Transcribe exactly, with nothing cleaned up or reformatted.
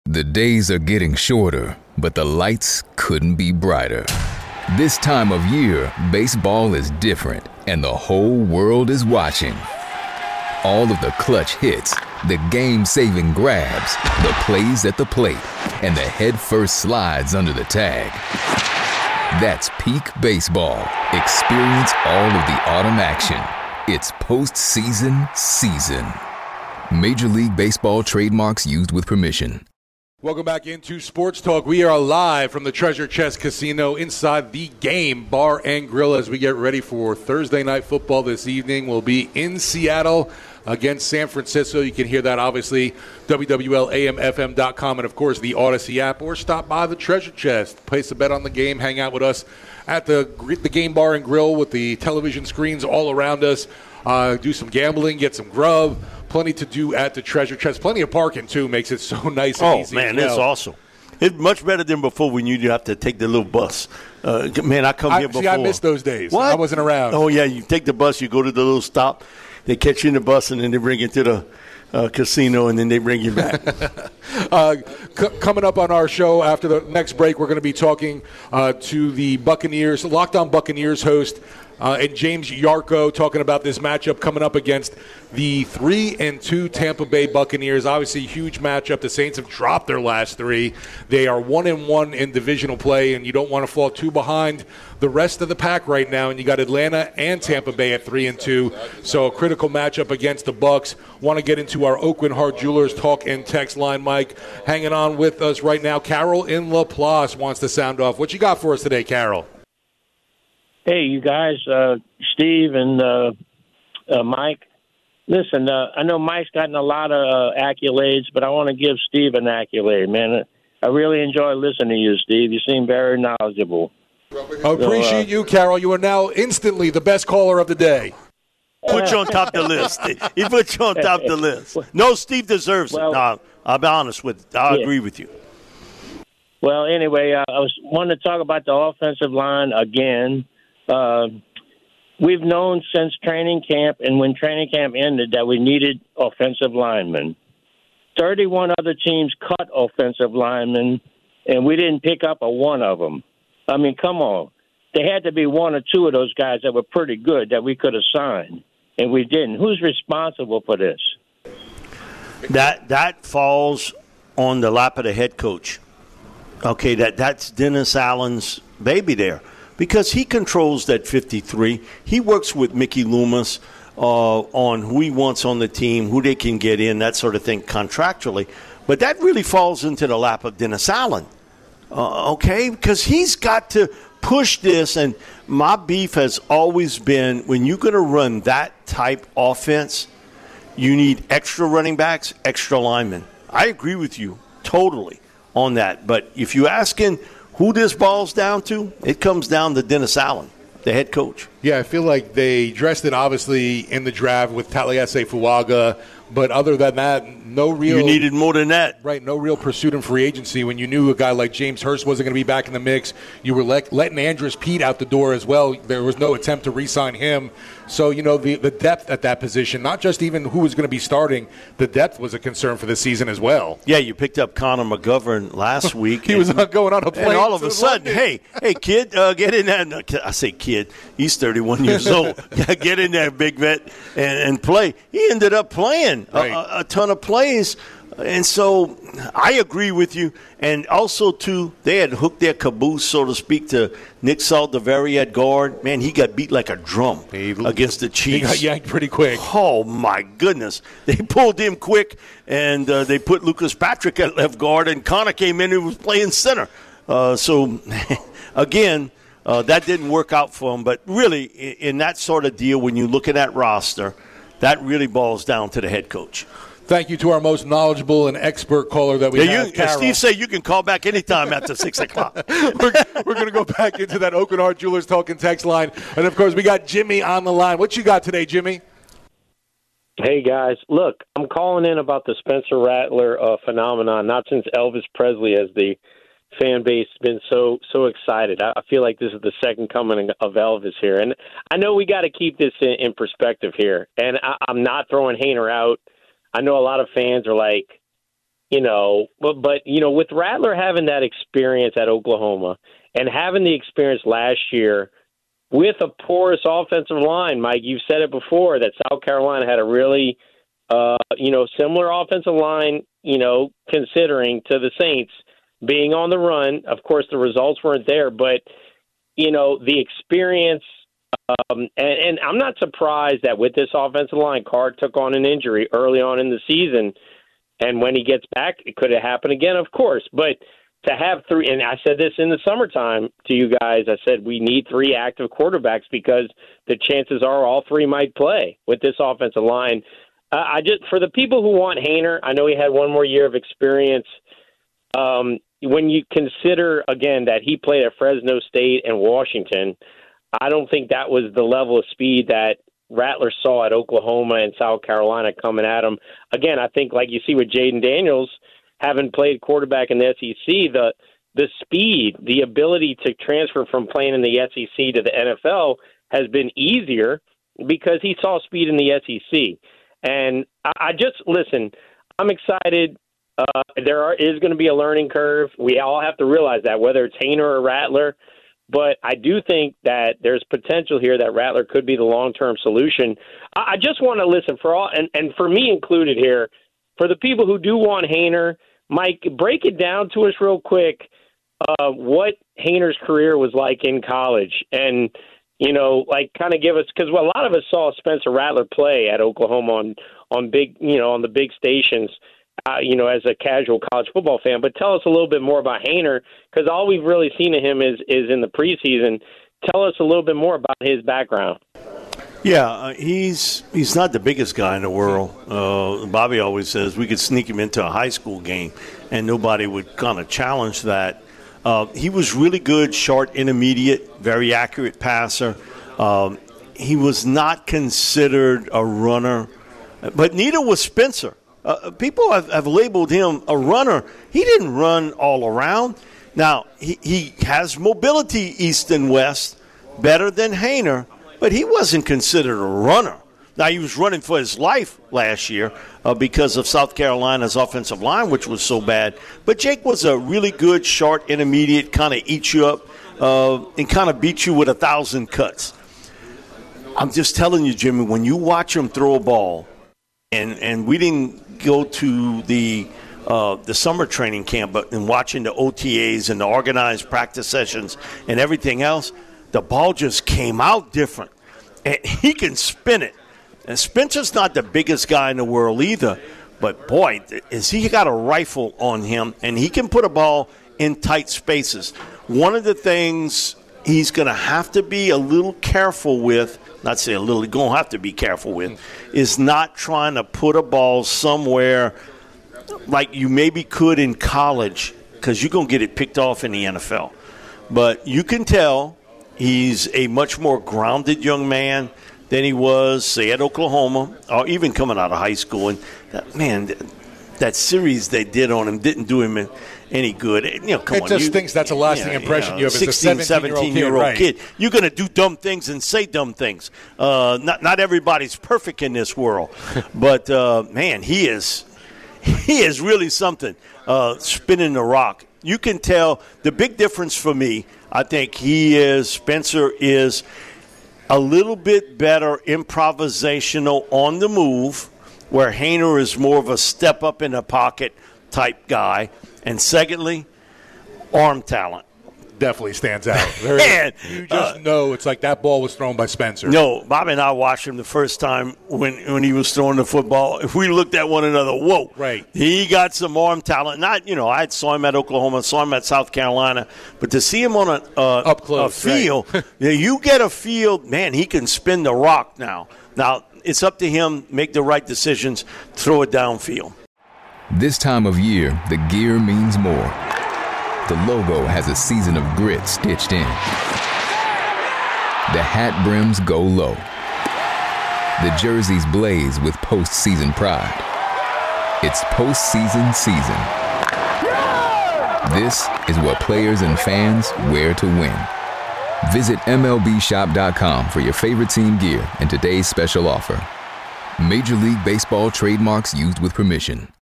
The days are getting shorter, but the lights couldn't be brighter. This time of year, baseball is different, and the whole world is watching. All of the clutch hits, the game-saving grabs, the plays at the plate, and the head-first slides under the tag. That's peak baseball. Experience all of the autumn action. It's postseason season. Major League Baseball trademarks used with permission. Welcome back into Sports Talk. We are live from the Treasure Chest Casino inside the Game Bar and Grill as we get ready for Thursday Night Football this evening. We'll be in Seattle against San Francisco. You can hear that, obviously, W W L A M F M dot com and, of course, the Odyssey app, or stop by the Treasure Chest. Place a bet on the game. Hang out with us at the, the Game Bar and Grill with the television screens all around us. Uh, do some gambling, get some grub. Plenty to do at the Treasure Chest. Plenty of parking, too, makes it so nice and oh, easy. Oh, man, well. It's awesome. It's much better than before when you have to take the little bus. Uh, man, I come I, here before. See, I missed those days. What? I wasn't around. Oh, yeah, you take the bus, you go to the little stop. They catch you in the bus, and then they bring you to the uh, casino, and then they bring you back. uh, c- coming up on our show after the next break, we're going to be talking uh, to the Buccaneers, Locked On Buccaneers host, Uh, and James Yarko, talking about this matchup coming up against the three and two Tampa Bay Buccaneers. Obviously, huge matchup. The Saints have dropped their last three. They are one and one in divisional play, and you don't want to fall too behind the rest of the pack right now. And you got Atlanta and Tampa Bay at three and two. So a critical matchup against the Bucs. Want to get into our Oakland Heart Jewelers talk and text line, Mike. Hanging on with us right now, Carol in Laplace wants to sound off. What you got for us today, Carol? Hey, you guys, uh, Steve and uh, uh, Mike. Listen, uh, I know Mike's gotten a lot of uh, accolades, but I want to give Steve an accolade, man. I really enjoy listening to you, Steve. You seem very knowledgeable. I appreciate so, uh, you, Carol. You are now instantly the best caller of the day. Put you on top of the list. He put you on top of the list. No, Steve deserves well, it. No, I'll be honest with you. I yeah. agree with you. Well, anyway, uh, I was wanting to talk about the offensive line again. Uh, we've known since training camp and when training camp ended that we needed offensive linemen. thirty-one other teams cut offensive linemen, and we didn't pick up a one of them. I mean, come on. There had to be one or two of those guys that were pretty good that we could have signed, and we didn't. Who's responsible for this? That that falls on the lap of the head coach. Okay, that, that's Dennis Allen's baby there. Because he controls that fifty-three. He works with Mickey Loomis uh, on who he wants on the team, who they can get in, that sort of thing contractually. But that really falls into the lap of Dennis Allen, uh, okay? Because he's got to push this. And my beef has always been when you're going to run that type offense, you need extra running backs, extra linemen. I agree with you totally on that. But if you're asking – who this boils down to, it comes down to Dennis Allen, the head coach. Yeah, I feel like they dressed it, obviously, in the draft with Taliese Fuaga. But other than that, no real – You needed more than that. Right, no real pursuit in free agency. When you knew a guy like James Hurst wasn't going to be back in the mix, you were let, letting Andrus Peat out the door as well. There was no attempt to re-sign him. So, you know, the, the depth at that position, not just even who was going to be starting, the depth was a concern for this season as well. Yeah, you picked up Connor McGovern last week. he and, was not going on a plane. And all of a sudden, London. hey, hey, kid, uh, get in there. I say kid, he's thirty-one years old. Get in there, big vet, and, and play. He ended up playing right. a, a ton of plays. And so I agree with you. And also, too, they had hooked their caboose, so to speak, to Nick Saldiveri at guard. Man, he got beat like a drum he, against the Chiefs. He got yanked pretty quick. Oh, my goodness. They pulled him quick, and uh, they put Lucas Patrick at left guard, and Connor came in and was playing center. Uh, so, again, uh, that didn't work out for him. But really, in, in that sort of deal, when you look at that roster, that really boils down to the head coach. Thank you to our most knowledgeable and expert caller that we yeah, have, you, Carol. Steve said you can call back anytime after six o'clock. We're, we're going to go back into that Oakland Heart Jewelers talking text line. And, of course, we got Jimmy on the line. What you got today, Jimmy? Hey, guys. Look, I'm calling in about the Spencer Rattler uh, phenomenon, not since Elvis Presley has the fan base been so so excited. I feel like this is the second coming of Elvis here. And I know we got to keep this in, in perspective here. And I, I'm not throwing Hainer out. I know a lot of fans are like, you know, but, but, you know, with Rattler having that experience at Oklahoma and having the experience last year with a porous offensive line, Mike, you've said it before that South Carolina had a really, uh, you know, similar offensive line, you know, considering to the Saints being on the run. Of course, the results weren't there, but, you know, the experience, um, and, and I'm not surprised that with this offensive line, Carr took on an injury early on in the season. And when he gets back, it could have happened again, of course. But to have three, and I said this in the summertime to you guys, I said we need three active quarterbacks because the chances are all three might play with this offensive line. Uh, I just, for the people who want Haener, I know he had one more year of experience. Um, when you consider, again, that he played at Fresno State and Washington, I don't think that was the level of speed that Rattler saw at Oklahoma and South Carolina coming at him. Again, I think like you see with Jaden Daniels, having played quarterback in the S E C, the the speed, the ability to transfer from playing in the S E C to the N F L has been easier because he saw speed in the S E C. And I, I just, listen, I'm excited. Uh, there are, is going to be a learning curve. We all have to realize that, whether it's Haener or Rattler. But I do think that there's potential here that Rattler could be the long-term solution. I just want to listen for all, and, and for me included here, for the people who do want Haener, Mike, break it down to us real quick, uh, what Haener's career was like in college. And, you know, like kind of give us, because well, a lot of us saw Spencer Rattler play at Oklahoma on, on big, you know, on the big stations. Uh, you know, as a casual college football fan, but tell us a little bit more about Haener, because all we've really seen of him is is in the preseason. Tell us a little bit more about his background. Yeah, uh, he's he's not the biggest guy in the world. Uh, Bobby always says we could sneak him into a high school game, and nobody would kind of challenge that. Uh, he was really good, short, intermediate, very accurate passer. Um, he was not considered a runner, but neither was Spencer. Uh, people have, have labeled him a runner. He didn't run all around. Now, he, he has mobility east and west, better than Haener, but he wasn't considered a runner. Now, he was running for his life last year uh, because of South Carolina's offensive line, which was so bad. But Jake was a really good, short, intermediate, kind of eat you up uh, and kind of beat you with a thousand cuts. I'm just telling you, Jimmy, when you watch him throw a ball, and, and we didn't go to the uh, the summer training camp, but in watching the O T As and the organized practice sessions and everything else, the ball just came out different. And he can spin it. And Spencer's not the biggest guy in the world either, but boy, is he got a rifle on him, and he can put a ball in tight spaces. One of the things he's going to have to be a little careful with, not say a little, he's going to have to be careful with, is not trying to put a ball somewhere like you maybe could in college, because you're going to get it picked off in the N F L. But you can tell he's a much more grounded young man than he was, say, at Oklahoma, or even coming out of high school. And, that, man, that series they did on him didn't do him any good. You know, come it on, just you, thinks that's a lasting you know, impression you, know, you have as a sixteen, seventeen-year-old right. kid. You're going to do dumb things and say dumb things. Uh, not not everybody's perfect in this world. But, uh, man, he is he is really something, uh, spinning the rock. You can tell the big difference for me, I think he is, Spencer is a little bit better improvisational on the move, where Haener is more of a step up in the pocket type guy. And secondly, arm talent. Definitely stands out. Very, Man, you just uh, know it's like that ball was thrown by Spencer. No, Bobby and I watched him the first time when, when he was throwing the football. If we looked at one another, whoa. Right. He got some arm talent. Not, you know, I saw him at Oklahoma, saw him at South Carolina. But to see him on a, uh, Up close, a field, right. you get a field, man, he can spin the rock now. Now, it's up to him, make the right decisions, throw it downfield. This time of year, the gear means more. The logo has a season of grit stitched in. The hat brims go low. The jerseys blaze with postseason pride. It's postseason season. This is what players and fans wear to win. Visit M L B shop dot com for your favorite team gear and today's special offer. Major League Baseball trademarks used with permission.